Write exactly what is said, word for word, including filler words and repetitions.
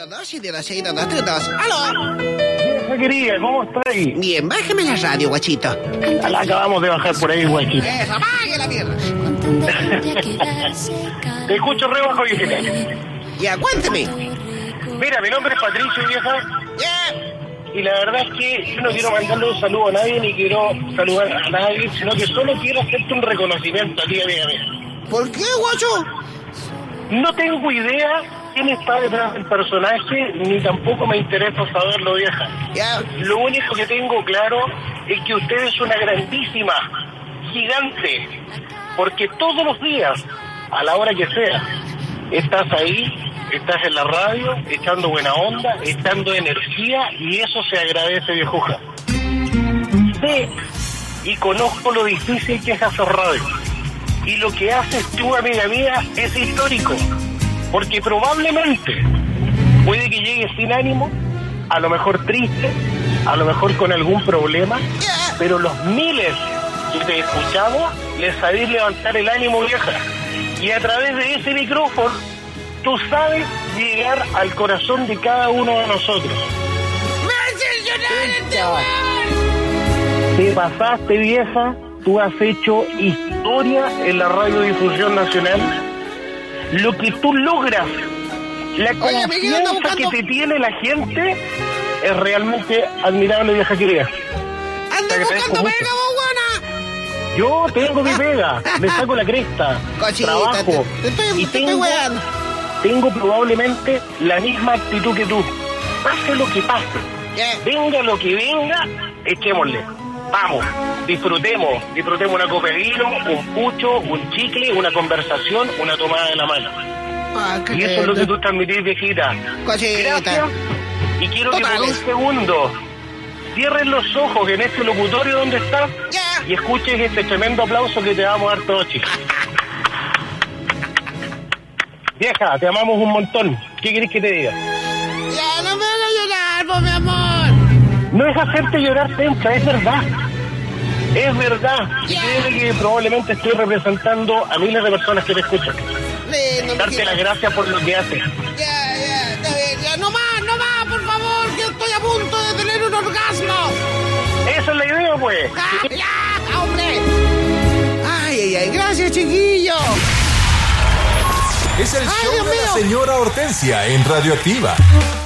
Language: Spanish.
cero dos y de la seis dos dos tres dos. ¡Aló! Vieja querida, ¿cómo estáis? Bien, bájame la radio, guachito. La acabamos de bajar por ahí, guachito. Eso, apague la mierda. Te escucho re bajo, viejita. Ya, cuénteme. Mira, mi nombre es Patricio, vieja. Ya. Y la verdad es que yo no quiero mandarle un saludo a nadie, ni quiero saludar a nadie, sino que solo quiero hacerte un reconocimiento a ti, amiga mía. ¿Por qué, guacho? No tengo idea quién está detrás del personaje, ni tampoco me interesa saberlo, vieja. Ya. Lo único que tengo claro es que usted es una grandísima, gigante, porque todos los días, a la hora que sea, estás ahí, estás en la radio, echando buena onda, echando energía, y eso se agradece, viejuja. Sé y conozco lo difícil que es hacer radio. Y lo que haces tú, amiga mía, es histórico. Porque probablemente puede que llegues sin ánimo, a lo mejor triste, a lo mejor con algún problema, pero los miles que te escuchamos, les sabés levantar el ánimo, vieja. Y a través de ese micrófono, tú sabes llegar al corazón de cada uno de nosotros. ¡Me haces llorar este weón! Te pasaste, vieja. Tú has hecho historia en la radiodifusión nacional. Lo que tú logras, la Oye, Miguel, anda confianza buscando- que te tiene la gente, es realmente admirable, vieja querida. ¡Anda Te agradezco buscando mucho. pega, vos, buena! Yo tengo mi pega, me saco la cresta, Cochita, trabajo, te, te estoy, y te estoy tengo, weando. tengo probablemente la misma actitud que tú. Pase lo que pase, Ya. venga lo que venga, echémosle. Vamos, disfrutemos, disfrutemos una copa de vino, un pucho, un chicle, una conversación, una tomada de la mano. Ah, qué Y eso es lo que lindo. tú transmitís, viejita. Cosita. Gracias. Y quiero que por un Totales. segundo cierres los ojos en este locutorio donde estás Ya. y escuches este tremendo aplauso que te vamos a dar todos, chicos. Vieja, te amamos un montón. ¿Qué querés que te diga? Ya, no me hagas llorar, por mi amor. No es hacerte llorar, Tencha, es verdad. Es verdad. Y Ya. créeme que probablemente estoy representando a miles de personas que te escuchan. Lindo, Darte mijito. las gracias por lo que haces. Ya, ya, está bien, ya. No más, no más, por favor, que estoy a punto de tener un orgasmo. Esa es la idea, pues. ¡Ah, ya, hombre! Ay, ay, ay, gracias, chiquillo. Es el Ay, show Dios de la mío. señora Hortensia en Radioactiva.